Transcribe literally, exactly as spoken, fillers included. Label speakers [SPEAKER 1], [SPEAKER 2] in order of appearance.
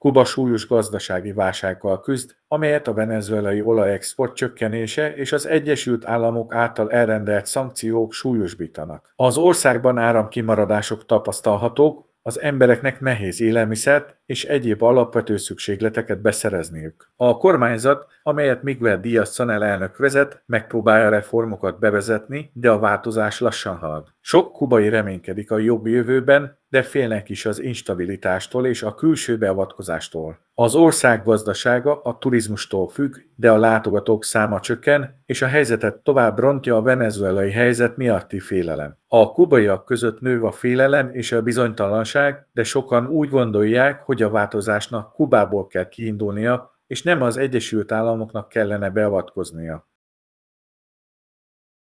[SPEAKER 1] Kuba súlyos gazdasági válsággal küzd, amelyet a venezuelai olajexport csökkenése és az Egyesült Államok által elrendelt szankciók súlyosbítanak. Az országban áramkimaradások tapasztalhatók, az embereknek nehéz élelmiszert és egyéb alapvető szükségleteket beszerezniük. A kormányzat, amelyet Miguel Díaz-Canel elnök vezet, megpróbálja reformokat bevezetni, de a változás lassan halad. Sok kubai reménykedik a jobb jövőben, de félnek is az instabilitástól és a külső beavatkozástól. Az ország gazdasága a turizmustól függ, de a látogatók száma csökken, és a helyzetet tovább rontja a venezuelai helyzet miatti félelem. A kubaiak között nő a félelem és a bizonytalanság, de sokan úgy gondolják, hogy a változásnak Kubából kell kiindulnia, és nem az Egyesült Államoknak kellene beavatkoznia.